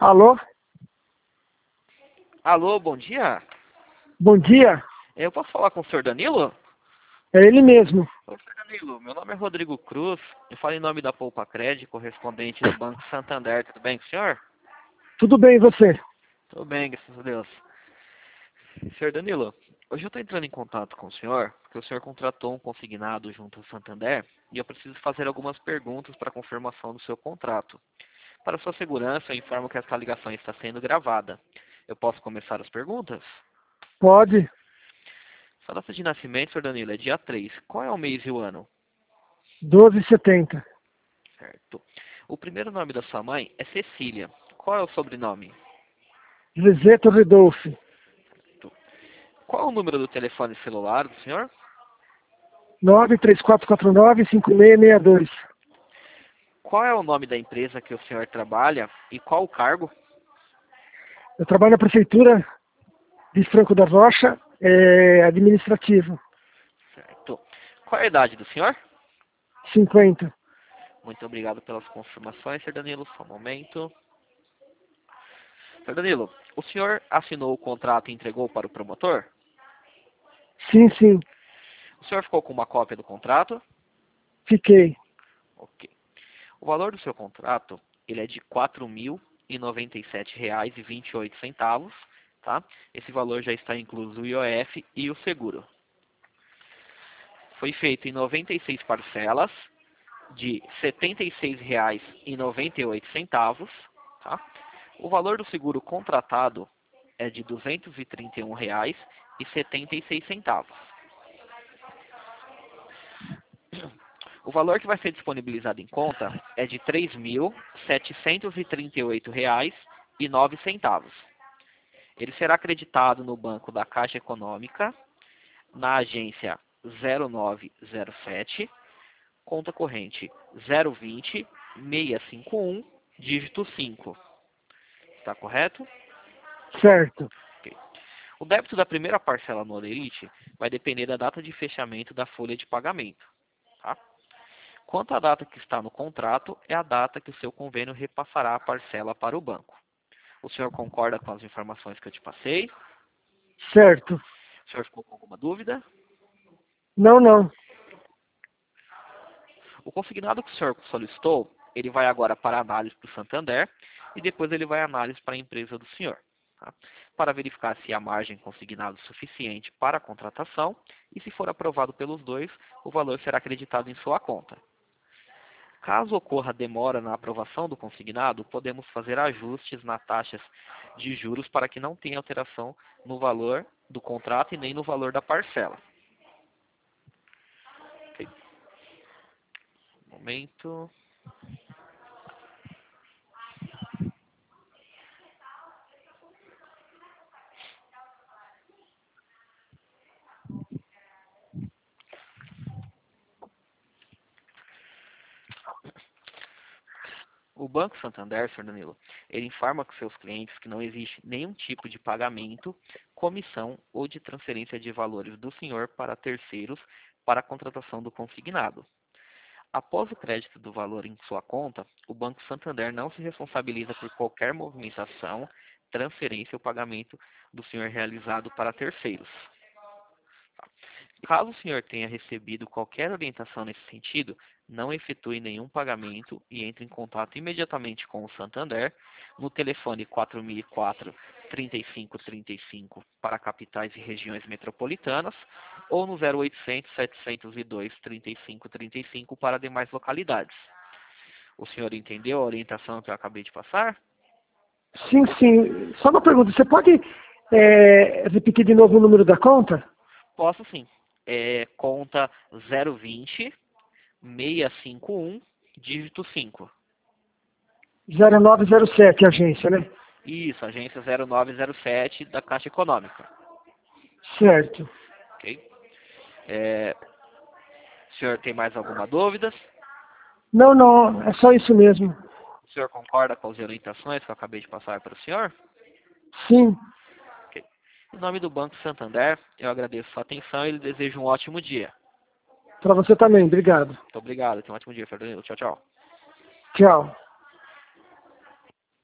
Alô? Alô, bom dia. Bom dia. Eu posso falar com o senhor Danilo? É ele mesmo. Ô, senhor Danilo, meu nome é Rodrigo Cruz. Eu falo em nome da Poupa Cred, correspondente do Banco Santander. Tudo bem com o senhor? Tudo bem, e você? Tudo bem, graças a Deus. Senhor Danilo, hoje eu estou entrando em contato com o senhor, porque o senhor contratou um consignado junto ao Santander e eu preciso fazer algumas perguntas para confirmação do seu contrato. Para sua segurança, eu informo que esta ligação está sendo gravada. Eu posso começar as perguntas? Pode. Sua data de nascimento, senhor Danilo, é dia 3. Qual é o mês e o ano? 12,70. Certo. O primeiro nome da sua mãe é Cecília. Qual é o sobrenome? Liseto Ridolfi. Qual é o número do telefone celular do senhor? 93449-5662. Qual é o nome da empresa que o senhor trabalha e qual o cargo? Eu trabalho na prefeitura de Franco da Rocha, administrativo. Certo. Qual é a idade do senhor? 50. Muito obrigado pelas confirmações, senhor Danilo. Só um momento. Senhor Danilo, o senhor assinou o contrato e entregou para o promotor? Sim, sim. O senhor ficou com uma cópia do contrato? Fiquei. Ok. O valor do seu contrato, ele é de R$ 4.097,28, tá? Esse valor já está incluso o IOF e o seguro. Foi feito em 96 parcelas de R$ 76,98, tá? O valor do seguro contratado é de R$ 231,76. O valor que vai ser disponibilizado em conta é de R$ 3.738,09. Ele será acreditado no banco da Caixa Econômica, na agência 0907, conta corrente 020-651, dígito 5. Está correto? Certo. Ok. O débito da primeira parcela no Olerite vai depender da data de fechamento da folha de pagamento. Tá? Quanto à data que está no contrato, é a data que o seu convênio repassará a parcela para o banco. O senhor concorda com as informações que eu te passei? Certo. O senhor ficou com alguma dúvida? Não, não. O consignado que o senhor solicitou, ele vai agora para análise para o Santander e depois ele vai análise para a empresa do senhor. Tá? Para verificar se há margem consignada suficiente para a contratação e se for aprovado pelos dois, o valor será acreditado em sua conta. Caso ocorra demora na aprovação do consignado, podemos fazer ajustes nas taxas de juros para que não tenha alteração no valor do contrato e nem no valor da parcela. Ok. Um momento. O Banco Santander, Sr. Danilo, ele informa com seus clientes que não existe nenhum tipo de pagamento, comissão ou de transferência de valores do senhor para terceiros para a contratação do consignado. Após o crédito do valor em sua conta, o Banco Santander não se responsabiliza por qualquer movimentação, transferência ou pagamento do senhor realizado para terceiros. Caso o senhor tenha recebido qualquer orientação nesse sentido, não efetue nenhum pagamento e entre em contato imediatamente com o Santander no telefone 4004-3535 para capitais e regiões metropolitanas ou no 0800-702-3535 para demais localidades. O senhor entendeu a orientação que eu acabei de passar? Sim, sim. Só uma pergunta. Você pode repetir de novo o número da conta? Posso sim. Conta 020-651, dígito 5. 0907, agência, né? Isso, agência 0907 da Caixa Econômica. Certo. Ok? O senhor tem mais alguma dúvida? Não, não. É só isso mesmo. O senhor concorda com as orientações que eu acabei de passar para o senhor? Sim. Ok. Em nome do Banco Santander, eu agradeço a sua atenção e lhe desejo um ótimo dia. Para você também. Obrigado. Muito obrigado. Tenha um ótimo dia, Fernando. Tchau, tchau. Tchau.